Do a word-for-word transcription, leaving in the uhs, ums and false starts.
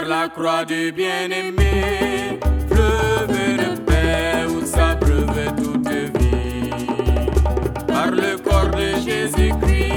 la croix du bien-aimé, fleuve de paix où s'abreuve toute vie. Par le corps de Jésus-Christ,